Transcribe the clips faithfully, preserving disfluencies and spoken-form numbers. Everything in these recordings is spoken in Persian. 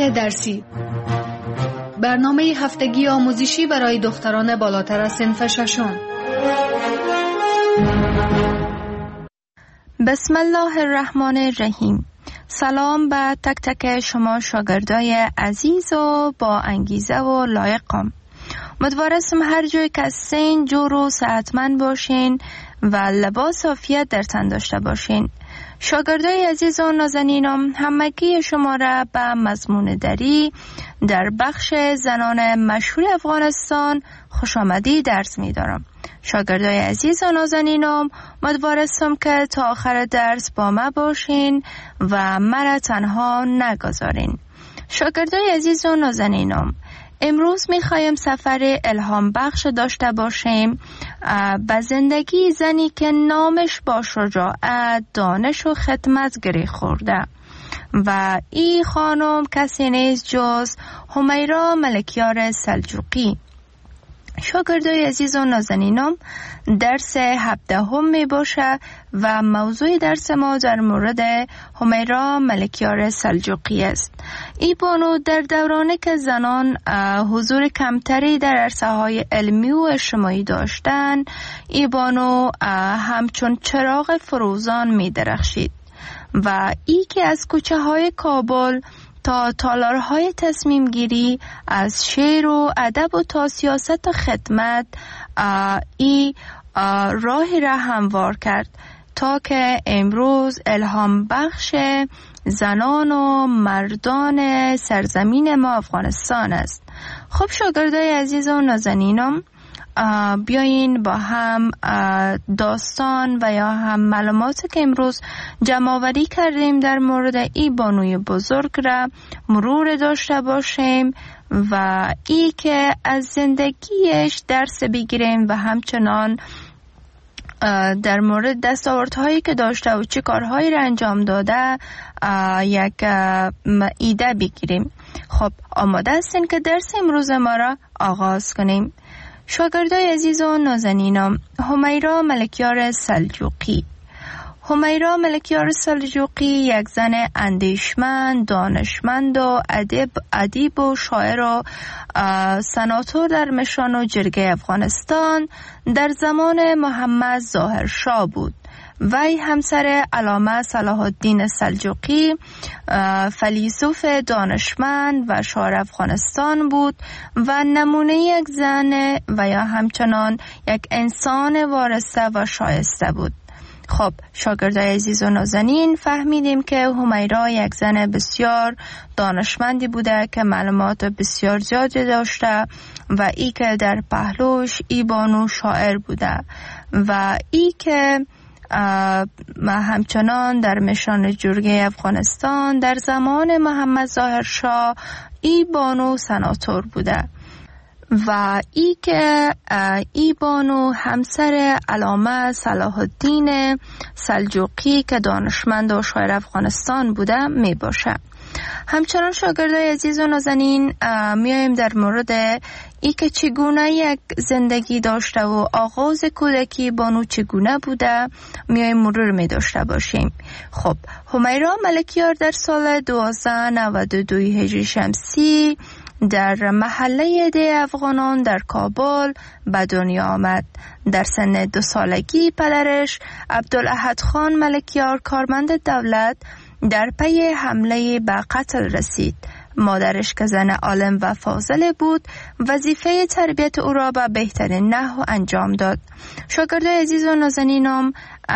مطالعات درسی، برنامه هفتگی آموزشی برای دختران بالاتر از صنف ششم. بسم الله الرحمن الرحیم. سلام به تک تک شما شاگردای عزیز و با انگیزه و لایقم. امیدوارم هر جای که هستین جور و صحتمند باشین و لباس عافیت در تن داشته باشین. شاگردای عزیز و نازنینم، همگی شما را به مضمون دری در بخش زنان مشهور افغانستان خوش آمدی درس می دارم. شاگردای عزیز و نازنینم، امیدوارم که تا آخر درس با ما باشین و مرا تنها نگذارین. شاگردای عزیز و نازنینم، امروز میخوایم سفر الهام بخش داشته باشیم به زندگی زنی که نامش با شجاعت، دانش و خدمت گره خورده و این خانم کسی نیست جز همیرا ملکیار سلجوقی. شاگردای عزیز و نازنینم، درس هفدهم می باشه و موضوع درس ما در مورد همیرا ملکیار سلجوقی است. ای بانو در دورانی که زنان حضور کمتری در عرصه های علمی و اجتماعی داشتند، ای بانو همچون چراغ فروزان می درخشید و ای که از کوچه های کابل تا تالارهای تصمیم گیری، از شعر و ادب و تا سیاست و خدمت ای راهی را هموار کرد تا که امروز الهام بخش زنان و مردان سرزمین ما افغانستان است. خب شاگردای عزیز و نازنینم، بیاین با هم داستان و یا هم معلوماتی که امروز جمع آوری کردیم در مورد این بانوی بزرگ را مرور داشته باشیم و ای که از زندگیش درس بگیریم و همچنان در مورد دستاوردهایی که داشته و چه کارهایی را انجام داده یک ایده بگیریم. خب آماده هستین که درس امروز ما را آغاز کنیم؟ شاگردای عزیز و نازنینم، همیرا ملکیار سلجوقی. همیرا ملکیار سلجوقی یک زن اندیشمند، دانشمند و ادیب ادیب و شاعر و سناتور در مشان و جرگه افغانستان در زمان محمد ظاهر شاه بود. وی همسر علامه صلاح الدین سلجوقی فیلسوف دانشمند و شاعر افغانستان بود و نمونه یک زن و یا همچنان یک انسان وارسته و شایسته بود. خب شاگردای عزیز و نازنین، فهمیدیم که همیرا یک زن بسیار دانشمندی بوده که معلومات بسیار زیادی داشته و ای که در پهلوش ای بانو شاعر بوده و ای که همچنان در مشان جرگه افغانستان در زمان محمد ظاهر شاه ای بانو سناتور بوده و ای که ای بانو همسر علامه صلاح الدین سلجوقی که دانشمند و شاعر افغانستان بوده می باشه. همچنان شاگردای عزیز و نازنین، میایم در مورد ای که چگونه یک زندگی داشته و آغاز کودکی بانو چگونه بوده میایم مرور می داشته باشیم. خب همیرا ملکیار در سال دوازده نود و دو هجری شمسی در محله ده افغانان در کابل به دنیا آمد. در سن دو سالگی پدرش عبدالاحد خان ملکیار کارمند دولت در پی حمله به قتل رسید. مادرش که زن عالم و فاضل بود وظیفه تربیت او را به بهترین نحو انجام داد. شاگردای عزیز و نازنینم،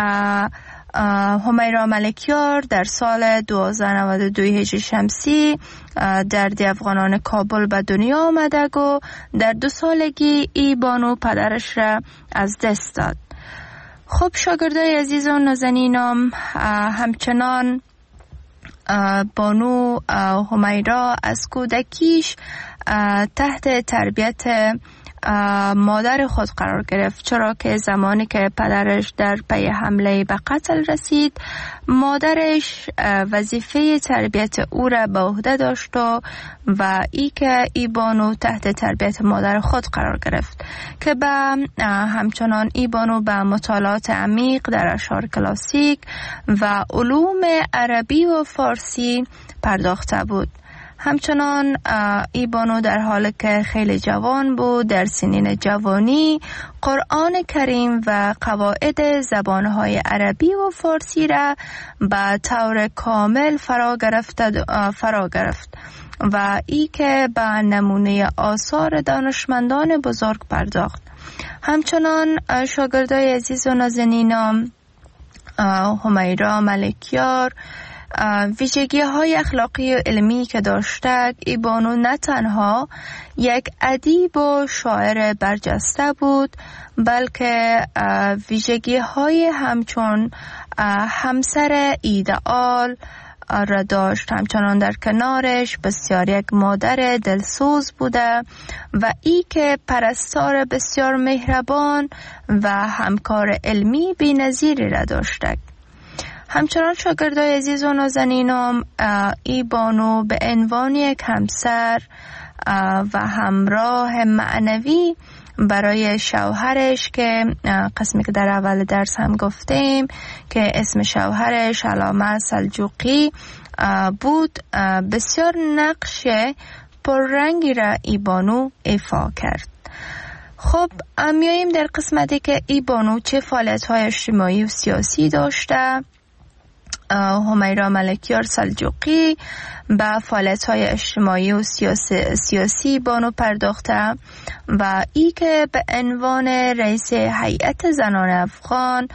همیرا ملکیار در سال دوازده نود و دو هجری شمسی در ده افغانان کابل به دنیا آمده و در دو سالگی ای بانو پدرش را از دست داد. خب شاگردای عزیز و نازنینم، همچنان بانو همیرا از کودکیش تحت تربیت مادر خود قرار گرفت، چرا که زمانی که پدرش در پی حمله به قتل رسید مادرش وظیفه تربیت او را به عهده داشت و ای که ای بانو تحت تربیت مادر خود قرار گرفت که به همچنان ای بانو به مطالعات عمیق در اشعار کلاسیک و علوم عربی و فارسی پرداخته بود. همچنان ای بانو در حالی که خیلی جوان بود در سنین جوانی قرآن کریم و قواعد زبانهای عربی و فارسی را به طور کامل فرا گرفت فرا گرفت و ای که به نمونه آثار دانشمندان بزرگ پرداخت. همچنان شاگردای عزیز و نازنینم همیرا ملکیار ویژگی های اخلاقی و علمی که داشته، ای بانو نه تنها یک ادیب و شاعر برجسته بود بلکه ویژگی های همچون همسر ایدئال را داشت. همچنان در کنارش بسیار یک مادر دلسوز بوده و ای که پرستار بسیار مهربان و همکار علمی بی‌نظیری را داشته. همچنان شاگردای عزیز و نازنینم ای بانو به عنوان یک همسر و همراه معنوی برای شوهرش که قسمی که در اول درس هم گفتیم که اسم شوهرش علامه سلجوقی بود، بسیار نقش پررنگی را ای بانو ایفا کرد. خب میاییم در قسمتی که ای بانو چه فعالیت‌های اجتماعی و سیاسی داشته. همیرا ملکیار سلجوقی به فعالیت‌های اجتماعی و سیاسی, سیاسی بانو پرداخته و ای که به عنوان رئیس هیئت زنان افغان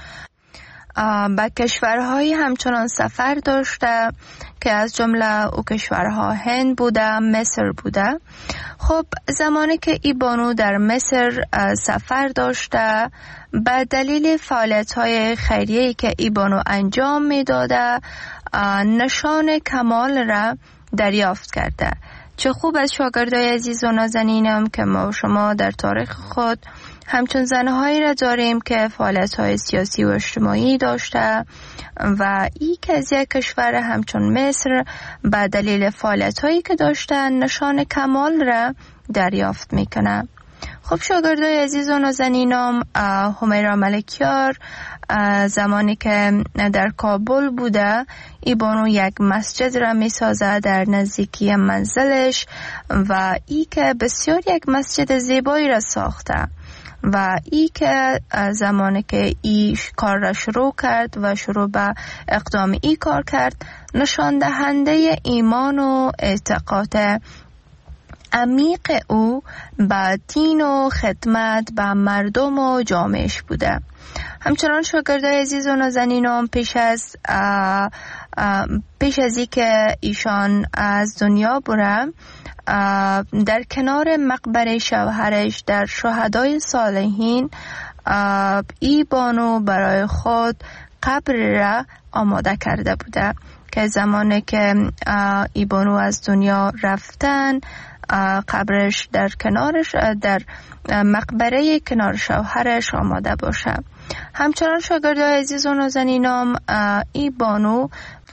به کشورهای همچنان سفر داشته که از جمله او کشورها هند بوده، مصر بوده. خب زمانی که ای بانو در مصر سفر داشته به دلیل فعالیت‌های خیریه‌ای که ای بانو انجام می‌داده نشان کمال را دریافت کرده. چه خوب از شاگردای عزیز و نازنینم که ما شما در تاریخ خود همچون زنهایی را داریم که فعالیت‌های سیاسی و اجتماعی داشته و ای که از یک کشور همچون مصر به دلیل فعالیت‌هایی که داشتن نشان کمال را دریافت میکنه. خب شاگردای عزیز و نازنینم همیرا ملکیار زمانی که در کابل بوده ای بانو یک مسجد را می سازه در نزدیکی منزلش و ای که بسیار یک مسجد زیبایی را ساخته و ای که زمانی که ای کار را شروع کرد و شروع به اقدام ای کار کرد نشان دهنده ایمان و اعتقاد عمیق او به دین و خدمت به مردم و جامعهش بوده. همچنان شاگردای عزیز و نازنینم پیش از اه اه پیش از ای که ایشان از دنیا بره در کنار مقبره شوهرش در شهدای صالحین ای بانو برای خود قبر را آماده کرده بوده که زمانی که ای بانو از دنیا رفتن قبرش در کنارش در مقبره کنار شوهرش آماده باشه. همچنان شاگردای عزیز و نازنینم ای بانو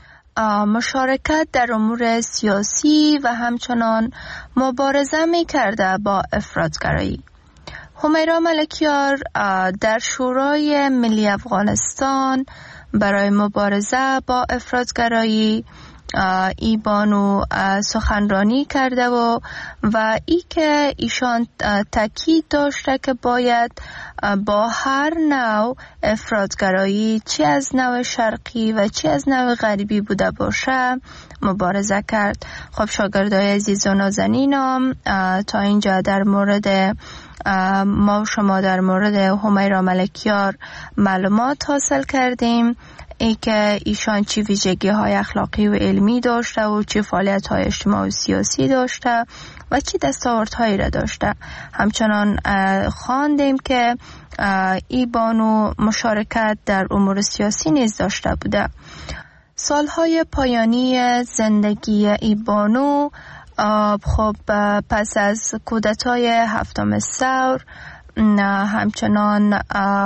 مشارکت در امور سیاسی و همچنان مبارزه می کرده با افراطگرایی. همیرا ملکیار در شورای ملی افغانستان برای مبارزه با افراطگرایی ای بانو سخنرانی کرده و و ای که ایشان تاکید داشته که باید با هر نوع افراطگرایی چه از نوع شرقی و چه از نوع غربی بوده باشه مبارزه کرد. خب شاگردای عزیز و نازنینم تا اینجا در مورد ما شما در مورد همیرا ملکیار معلومات حاصل کردیم، ای که ایشان چی ویژگی های اخلاقی و علمی داشته و چی فعالیت های اجتماعی و سیاسی داشته و چی دستاوردهایی را داشته. همچنان خواندیم که ای بانو مشارکت در امور سیاسی نیز داشته بوده. سالهای پایانی زندگی ای بانو خب پس از کودتای هفتم ثور همچنان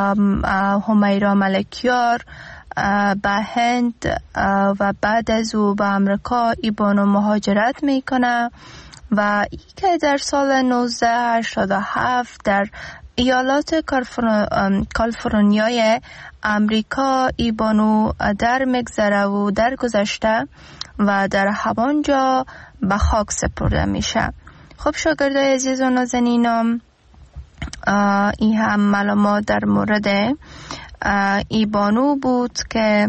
همیرا ملکیار به هند و بعد از او به امریکا ای بانو مهاجرت میکنه و ای که در سال نوزده هشتاد و هفت در ایالات کالیفرنیای امریکا ای بانو در مگذره و در گذشته و در همانجا به خاک سپرده میشه. خب شاگردای عزیز و نازنینم، این هم معلومات در مورد ای بانو بود که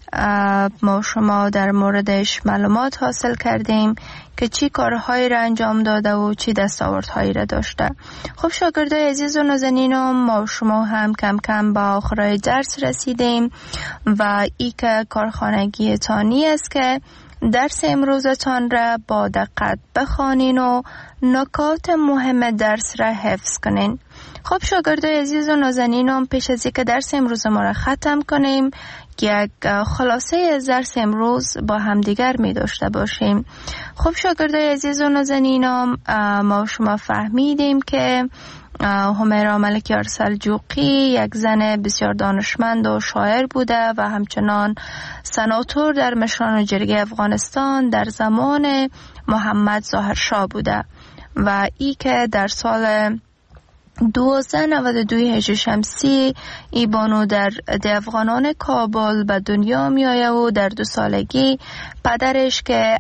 ما شما در موردش معلومات حاصل کردیم که چی کارهایی را انجام داده و چی دستاوردهایی را داشته. خب شاگردای عزیز و نازنینم، ما شما هم کم کم به آخرای درس رسیدیم و ای که کارخانگی تانی است که درس امروزتان را با دقت بخوانین و نکات مهم درس را حفظ کنین. خب شاگردای عزیز و نازنینم، پیش از اینکه درس امروز ما را ختم کنیم، یک خلاصه از درس امروز با همدیگر می داشته باشیم. خب شاگردای عزیز و نازنینم، ما شما فهمیدیم که همیرا ملکیار سلجوقی یک زن بسیار دانشمند و شاعر بوده و همچنان سناتور در مشران جرگه افغانستان در زمان محمد ظاهرشاه بوده و ای که در سال دوازده نود و دو هجری شمسی ای بانو در افغانان کابل به دنیا می آید و در دو سالگی پدرش که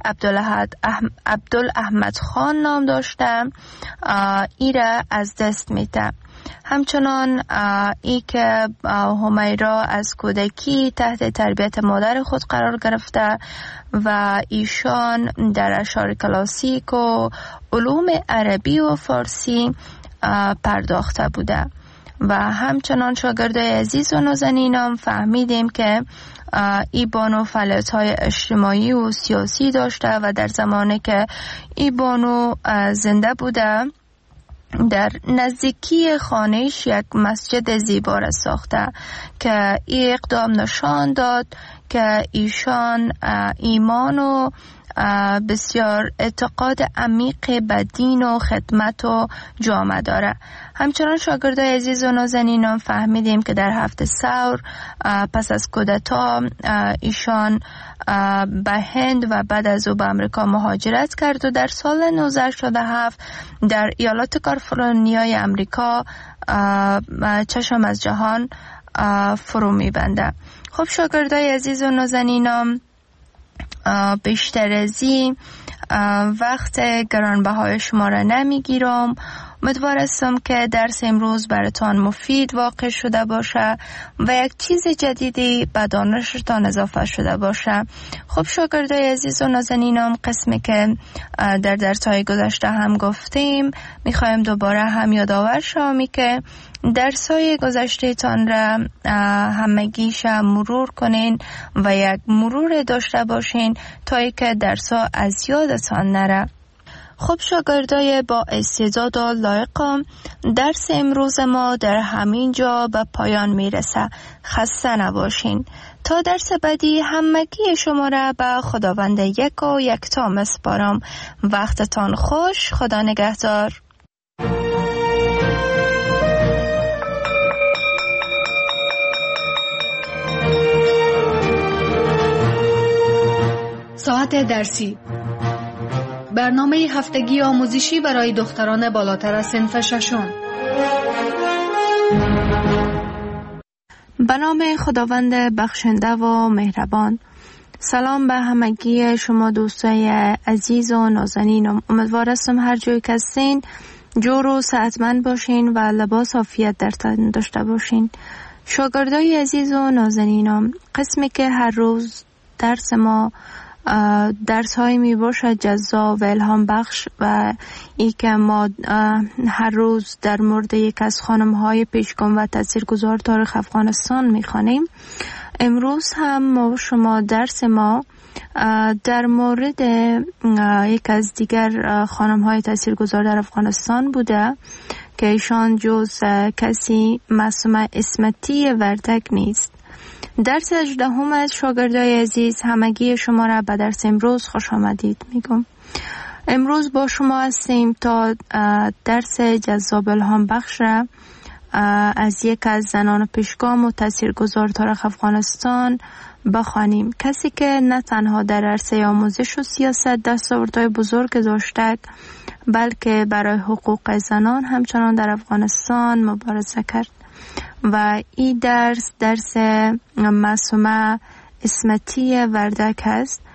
عبدالاحمد خان نام داشته ای را از دست میده. همچنان ای که همیرا از کودکی تحت تربیت مادر خود قرار گرفته و ایشان در اشعار کلاسیک و علوم عربی و فارسی پرداخته بوده و همچنان شاگردای عزیز و نازنینم فهمیدیم که ای بانو فعالیت‌های اجتماعی و سیاسی داشته و در زمانی که ای بانو زنده بوده در نزدیکی خانهش یک مسجد زیبا را ساخته که ای اقدام نشان داد که ایشان ایمان و بسیار اعتقاد عمیق به دین و خدمت و جامعه داره. همچنان شاگردای عزیز و نازنینم فهمیدیم که در هفته ثور پس از کودتا ایشان به هند و بعد از او به امریکا مهاجرت کرد و در سال نوزده هشتاد و هفت در ایالات کالیفرنیای امریکا چشم از جهان فرو میبنده. خب شاگردای عزیز و نازنینم، بیشتر از این وقت گرانبهای شما را نمیگیرم. امیدوار هستم که درس امروز براتان مفید واقع شده باشه و یک چیز جدیدی به دانشتان اضافه شده باشه. خب شاگردای عزیز و نازنینم، قسمی که در درس‌های گذشته هم گفتیم میخوایم دوباره هم یادآور شوم که درس‌های گذشته تان را همگیش مرور کنین و یک مرور داشته باشین تا اینکه درس‌ها از یادتان نره. خب شاگردای با استعداد و لایقم، درس امروز ما در همین جا به پایان میرسه. خسته نباشین. تا درس بعدی همگی شما را به خداوند یک و یکتا میسپارم. وقتتان خوش. خدا نگهدار. ساعت درسی، برنامه هفتگی آموزشی برای دختران بالاتر از صنف ششم. به نام خداوند بخشنده و مهربان. سلام به همگی شما دوستای عزیز و نازنینم. امیدوار هستم هر جایی که هستین جور و صحتمند باشین و لباس عافیت در تن داشته باشین. شاگردای عزیز و نازنینم، قسمی که هر روز درس ما درس های می باشد جذاب و الهام بخش و ای که ما هر روز در مورد یک از خانم های پیشگام و تاثیرگذار تاریخ افغانستان می خوانیم. امروز هم ما شما درس ما در مورد یک از دیگر خانم های تاثیرگذار در افغانستان بوده که ایشان جز کسی معصومه اسمتی وردک نیست. درس هجدهم از شاگردای عزیز، همگی شما را به درس امروز خوش آمدید میگم. امروز با شما هستیم تا درس جذاب الهام بخش را از یک از زنان پیشگام و تاثیرگذار تاریخ افغانستان بخوانیم. کسی که نه تنها در عرصه آموزش و سیاست دستاوردهای بزرگ داشته بلکه برای حقوق زنان همچنان در افغانستان مبارزه کرد و این درس درس معصومه اسمتی وردک است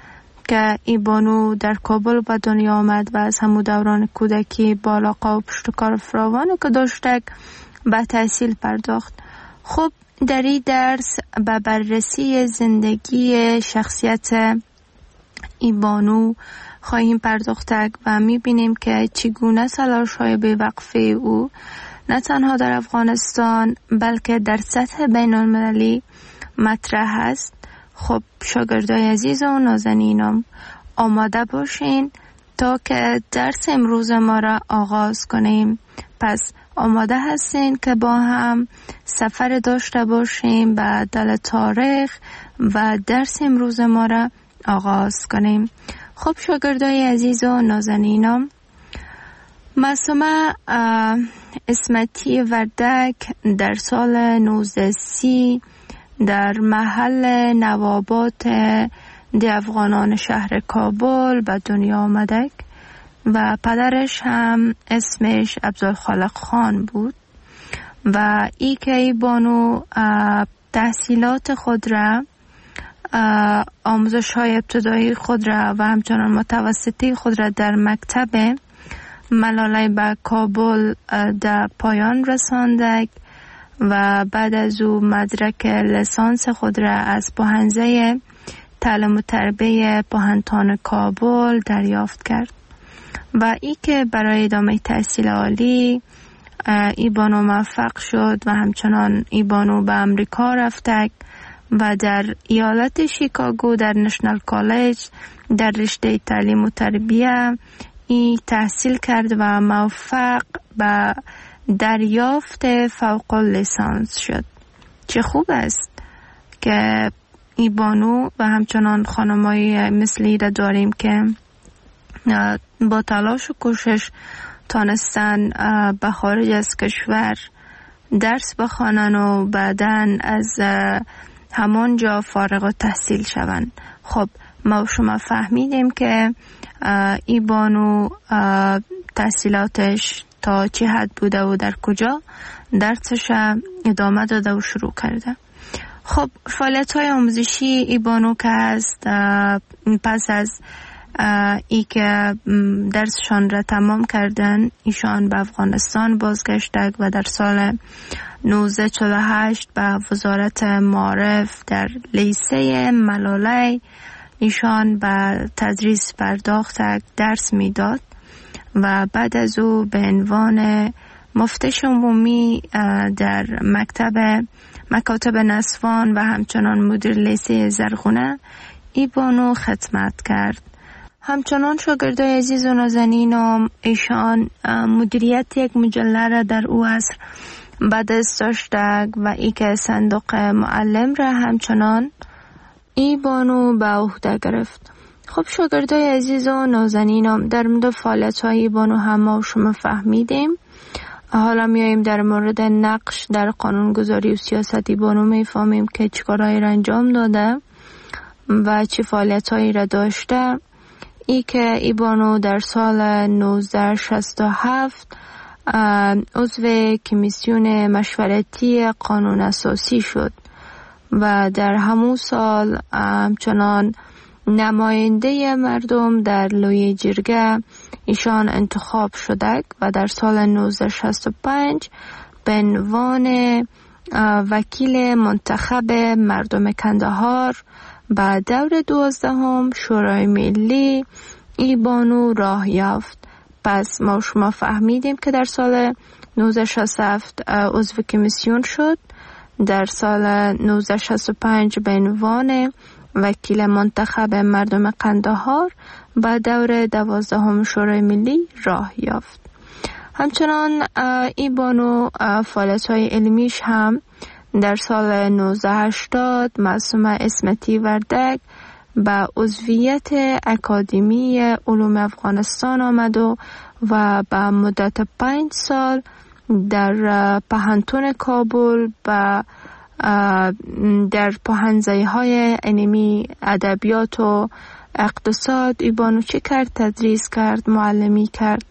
که ای بانو در کابل به دنیا آمد و از همون دوران کودکی با علاقه و پشتکار فراوانی که داشتک به تحصیل پرداخت. خب در این درس به بررسی زندگی شخصیت ای بانو خواهیم پرداختک و میبینیم که چگونه تلاش های بی‌وقفه او نه تنها در افغانستان بلکه در سطح بین المللی مطرح است. خب شاگردای عزیز و نازنینم آماده باشین تا که درس امروز ما را آغاز کنیم. پس آماده هستین که با هم سفر داشته باشیم به دل تاریخ و درس امروز ما را آغاز کنیم. خب شاگردای عزیز و نازنینم، معصومه اسمتی وردک در سال نوزده سی در محل نوابات دی افغانان شهر کابل به دنیا آمدک و پدرش هم اسمش عبدالخالق خان بود و ای که ای بانو تحصیلات خود را، آموزش های ابتدایی خود را و همچنان متوسطی خود را در مکتب ملاله به کابل در پایان رساندک و بعد از او مدرک لیسانس خود را از پوهنځی تعلیم و تربیه پوهنتون کابل دریافت کرد و ای که برای ادامه تحصیل عالی ای بانو موفق شد و همچنان ای بانو به امریکا رفتک و در ایالت شیکاگو در نشنال کالج در رشته تعلیم و تربیه ای تحصیل کرد و موفق به دریافت فوق لیسانس شد. چه خوب است که ای بانو و همچنان خانمایی مثلی را داریم که با تلاش و کوشش تانستن به خارج از کشور درس بخوانن و بعدن از همانجا فارغ التحصیل شوند. خب ما شما فهمیدیم که ای بانو تحصیلاتش تا چه حد بوده و در کجا درسش ادامه داده و شروع کرده. خب فعالیت های آموزشی ای بانو که هست پس از ای که درسشان را تمام کردن ایشان به افغانستان بازگشتند و در سال نوزده چهل و هشت به وزارت معارف در لیسه ملاله ایشان به تدریس پرداختند، درس میداد و بعد از او به عنوان مفتش عمومی در مکتب مکاتب نسوان و همچنان مدیر لیسه زرغونه ای بانو خدمت کرد. همچنان شاگردای عزیز و نازنینم ایشان مدیریت یک مجله را در او عصر به دست داشتند و ای که صندوق معلم را همچنان ای بانو به عهده گرفت. خب شاگردای عزیز و نازنینم در مورد فعالیت‌های ای بانو هم ما شما فهمیدیم. حالا میاییم در مورد نقش در قانونگذاری و سیاست ای بانو میفهمیم که چیکارهایی را انجام داده و چه فعالیت‌هایی را داشته. ای که ای بانو در سال نوزده شصت و هفت عضو کمیسیون مشورتی قانون اساسی شد و در همون سال همچنان نماینده مردم در لوی جرگه ایشان انتخاب شده و در سال نوزده شصت و پنج به عنوان وکیل منتخب مردم کندهار به دور دوازدهم شورای ملی ای بانو راه یافت. پس ما شما فهمیدیم که در سال نوزده شصت و هفت عضو کمیسیون شد، در سال نوزده شصت و پنج به عنوان وکیل منتخب مردم قندهار به دور دوازدهم شورای ملی راه یافت. همچنان ای بانو فعالیت‌های علمیش هم در سال نوزده هشتاد معصومه اسمتی وردک به عضویت اکادمی علوم افغانستان آمد و و به مدت پنج سال در پوهنتون کابل و در پوهنځی‌های علمی ادبیات و اقتصاد ای بانو چه کرد؟ تدریس کرد، معلمی کرد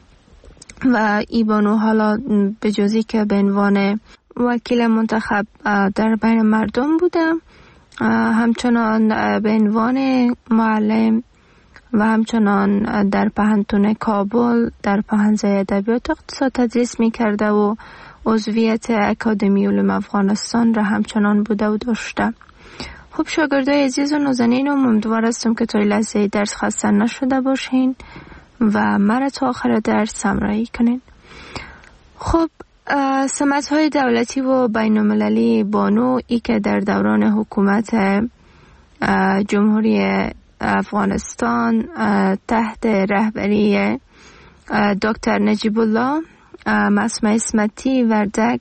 و ای بانو حالا به جزی که به عنوان وکیل منتخب در بین مردم بوده همچنان به عنوان معلم و همچنان در پهنتون کابل در پهنزه ادبیات اقتصاد تدریس می کرده و عضویت اکادمی علوم افغانستان را همچنان بوده و داشته. خب شاگردای عزیز و نازنینم، امیدوار هستم که تا لحظه درس خسته نشده باشین و مرا تا آخر درس همراهی کنین. خب سمت‌های دولتی و بین‌المللی بانو ای که در دوران حکومت جمهوری افغانستان تحت رهبری دکتر نجیب الله معصومه اسمتی وردک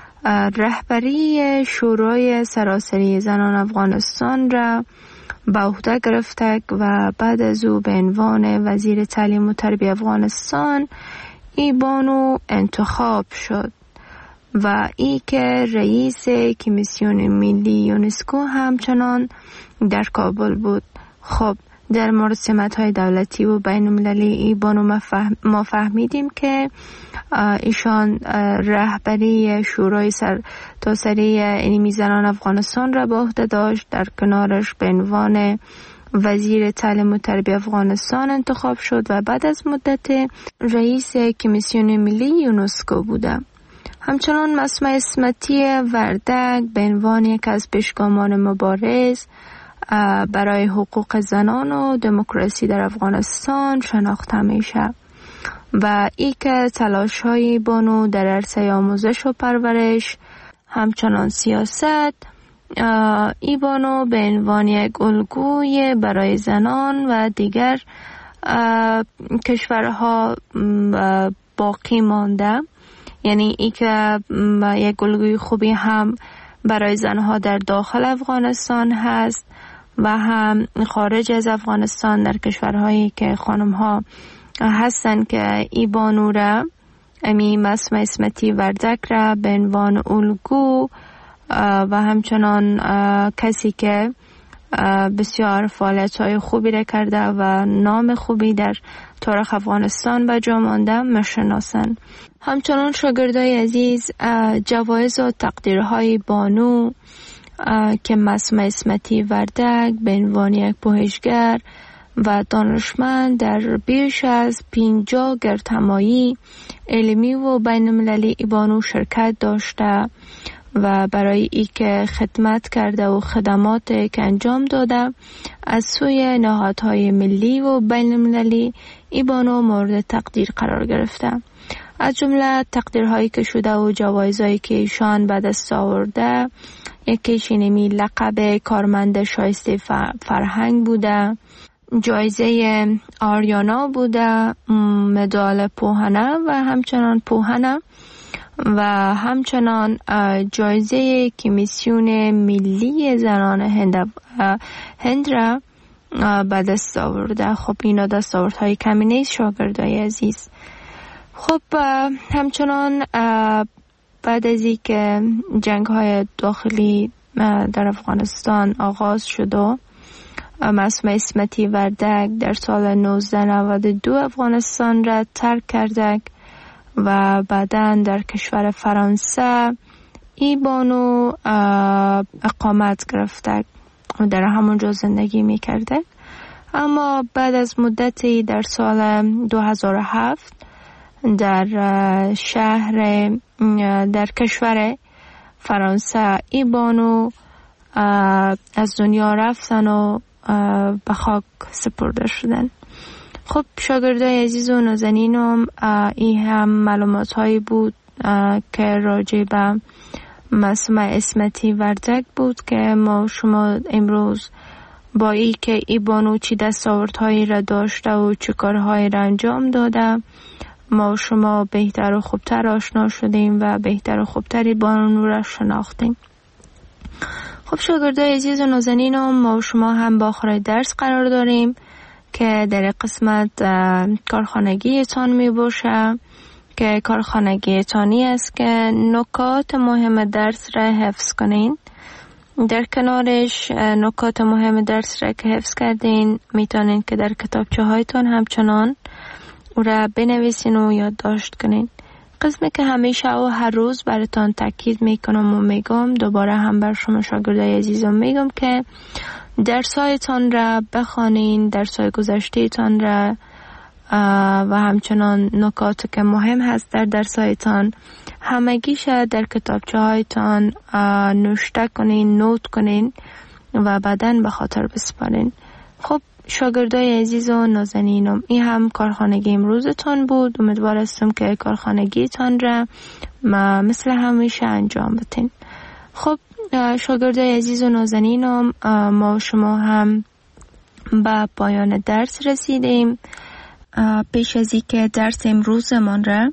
رهبری شورای سراسری زنان افغانستان را به عهده گرفته و بعد از او به عنوان وزیر تعلیم و تربیت افغانستان ای بانو انتخاب شد و ای که رئیس کمیسیون ملی یونسکو همچنان در کابل بود. خب در مورد سمت‌های دولتی و بین‌المللی ای بانو ما فهمیدیم که ایشان رهبری شورای سر تاسری علمی زنان افغانستان را به عهده داشت. در کنارش به عنوان وزیر تعلیم و تربیت افغانستان انتخاب شد و بعد از مدت رئیس کمیسیون ملی یونسکو بوده. همچنان معصومه اسمتی وردک به عنوان یک از پیشگامان مبارز برای حقوق زنان و دموکراسی در افغانستان شناخته میشه و ای که تلاش های بانو در عرصه آموزش و پرورش همچنان سیاست ای بانو به عنوان یک الگوی برای زنان و دیگر کشورها باقی مانده، یعنی ای که یک الگوی خوبی هم برای زنها در داخل افغانستان هست و هم خارج از افغانستان در کشورهایی که خانم‌ها هستند که ای بانو را امی معصومه اسمتی وردک را به عنوان الگو و همچنان کسی که بسیار فعالیت‌های خوبی را کرده و نام خوبی در تاریخ افغانستان به جا مانده میشناسند. همچنان شاگردای عزیز جوایز و تقدیرهای بانو که معصومه اسمتی وردک به عنوان یک پژوهشگر و دانشمند در بیش از پنجاه گردهمایی علمی و بین‌المللی ای بانو شرکت داشته و برای ای که خدمت کرده و خدمات که انجام داده از سوی نهادهای ملی و بین‌المللی ای بانو مورد تقدیر قرار گرفته. از جمله تقدیرهایی که شده و جوایزهایی که ایشان به دست آورده، یکیش اینمی لقب کارمند شایسته فرهنگ بوده، جایزه آریانا بوده، مدال پوهنه و همچنان پوهنه و همچنان جایزه کمیسیون ملی زنان هند هند را به دست آورده. خب اینا دستاوردهای کمی نیست شاگردای عزیز. خب همچنان بعد از این که جنگ های داخلی در افغانستان آغاز شد و معصومه اسمتی وردک در سال نوزده نود و دو افغانستان را ترک کرده و بعداً در کشور فرانسه ای بانو اقامت گرفته و در همونجا زندگی می کرده. اما بعد از مدتی در سال دو هزار و هفت در شهر در کشور فرانسه ای بانو از دنیا رفتن و به خاک سپرده شدن. خب شاگردای عزیز و نازنینم، این هم معلومات هایی بود که راجع به معصومه اسمتی وردک بود که ما شما امروز با ای که ای بانو چی دستاوردهایی را داشته و چه کارهایی را انجام داده ما شما بهتر و خوبتر آشنا شدیم و بهتر و خوبتری بانو را شناختیم. خب شاگردای عزیز و نازنینم، ما شما هم با آخر درس قرار داریم که در قسمت کارخانگی تان می باشه که کارخانگی تانی است که نکات مهم درس را حفظ کنین. در کنارش نکات مهم درس را که حفظ کردین میتونین که در کتابچه هایتون همچنان او را بنویسین و یادداشت کنین. قسمی که همیشه و هر روز براتان تاکید میکنم و میگم، دوباره هم بر شما شاگردای عزیزم میگم که درسایتان را بخوانین، درسای گذشتهتان را و همچنان نکاتی که مهم هست در درسایتان همگیش در کتابچه هایتان نوشته کنین، نوت کنین و بعداً به خاطر بسپارین. خب شاگردای عزیز و نازنینم، این هم کارخانگی امروزتان بود. امیدوار هستم که کارخانگیتان را مثل همیشه انجام بدین. خب شاگردای عزیز و نازنینم، ما شما هم به پایان درس رسیدیم. پیش از این که درس امروزمان را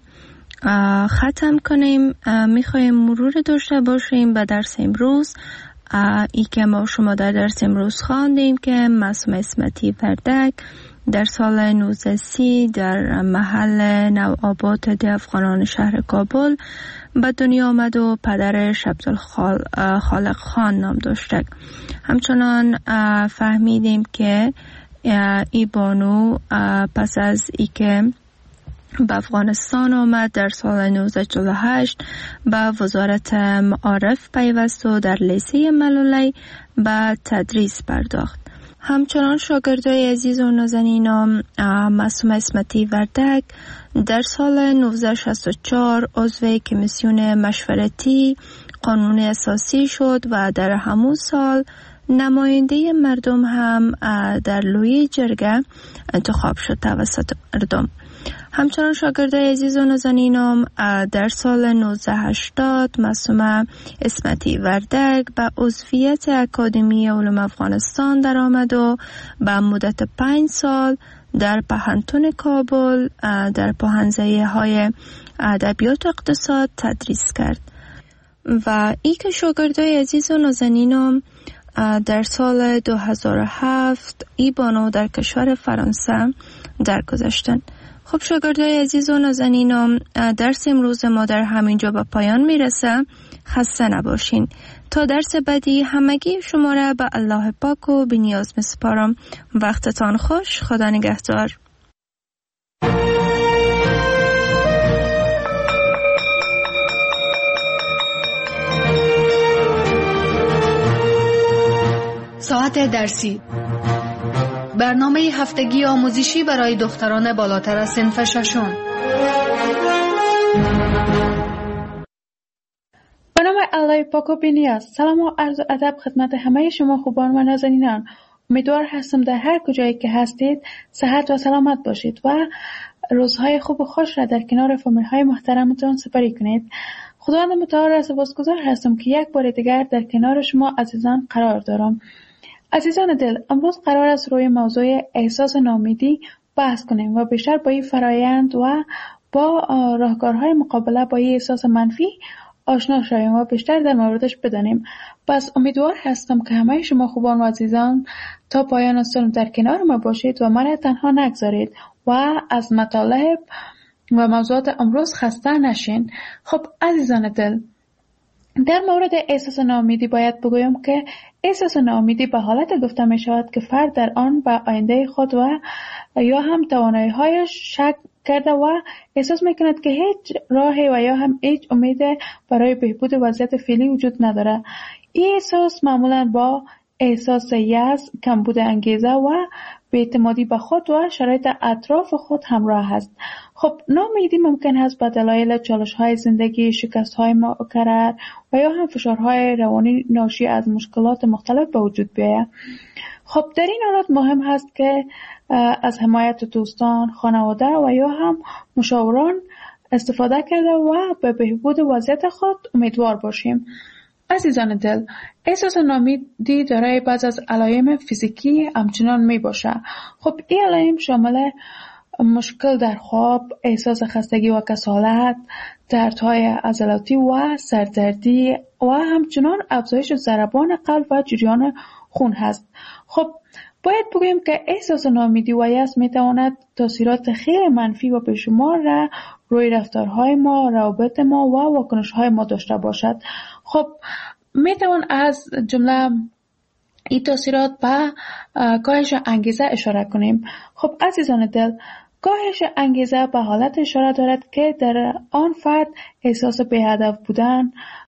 ختم کنیم، میخوایم مرور داشته باشیم به درس امروز. ای که ما شما در درس امروز خواندیم که معصوم اسمتی وردک در سال نوزده سی در محل نوآباد ده افغانان شهر کابل به دنیا آمد و پدرش عبدالخالق خان نام داشته. همچنان فهمیدیم که ای بانو پس از ای که به افغانستان آمد در سال نوزده چهل و هشت به وزارت معارف پیوست و در لیسه ملولی به تدریس پرداخت. همچنان شاگردای عزیز و نازنینم، معصوم اسمتی وردک در سال نوزده شصت و چهار عضو کمیسیون مشورتی قانون اساسی شد و در همون سال نماینده مردم هم در لوی جرگه انتخاب شد توسط مردم. همچنان شاگردای عزیز و نازنینم در سال نوزده هشتاد معصوم اسمتی وردک به عضویت اکادمی علوم افغانستان در آمد و به مدت پنج سال در پهنتون کابل در پاهنزه های ادبیات و اقتصاد تدریس کرد. و ای که شاگردای عزیز و نازنینم در سال دو هزار و هفت ای بانو در کشور فرانسه درگذشتند. خب شاگردای عزیز و نازنینم، درس امروز ما در همینجا به پایان میرسه. خسته نباشین. تا درس بعدی همگی شما را به الله پاک و بی‌نیاز میسپارم. وقتتان خوش. خدا نگهدار. ساعت درسی، برنامه هفتگی آموزشی برای دختران بالاتر از صنف ششم. به نام الله پاک و بی‌نیاز. سلام و عرض و ادب خدمت همه شما خوبان و نازنینان. امیدوار هستم در هر کجایی که هستید صحت و سلامت باشید و روزهای خوب و خوش را در کنار فامیل های محترمتان سپری کنید. خداوند متعال را سپاسگزار هستم که یک بار دیگر در کنار شما عزیزان قرار دارم. عزیزان دل، امروز قرار است روی موضوع احساس ناامیدی بحث کنیم و بیشتر با این فرایند و با راهکارهای مقابله با این احساس منفی آشنا شویم و بیشتر در موردش بدانیم. پس امیدوار هستم که همه شما خوبان و عزیزان تا پایان سال در کنار ما باشید و من تنها نگذارید و از مطالب و موضوعات امروز خسته نشین. خب عزیزان دل، در مورد احساس ناامیدی باید بگویم که احساس ناامیدی به حالت گفته می شود که فرد در آن به آینده خود و یا هم توانایی هایش شک کرده و احساس می کند که هیچ راهی و یا هم هیچ امید برای بهبود وضعیت فعلی وجود نداره. این احساس معمولا با احساس یأس، کمبود انگیزه و بی‌اعتمادی به خود و شرایط اطراف خود همراه است. خب ناامیدی ممکن است به دلایل چالش‌های زندگی، شکست‌های مکرر و یا هم فشارهای روانی ناشی از مشکلات مختلف به وجود بیاید. خب در این حالت مهم است که از حمایت دوستان، خانواده و یا هم مشاوران استفاده کرده و به بهبود وضعیت خود امیدوار باشیم. عزیزان دل، احساس ناامیدی دارای بعض از علائم فیزیکی همچنان می باشه. خب این علائم شامل مشکل در خواب، احساس خستگی و کسالت، دردهای عضلاتی و سردردی و همچنان افزایش ضربان قلب و جریان خون هست. خب باید بگویم که احساس ناامیدی و یأس می تواند تاثیرات خیلی منفی و بیشمار را روی رفتارهای ما، روابط ما و واکنش‌های ما داشته باشد. خب می توان از جمله این تاثیرات به کاهش انگیزه اشاره کنیم. خب عزیزان دل، کاهش انگیزه به حالت اشاره دارد که در آن فرد احساس بی‌هدف بودن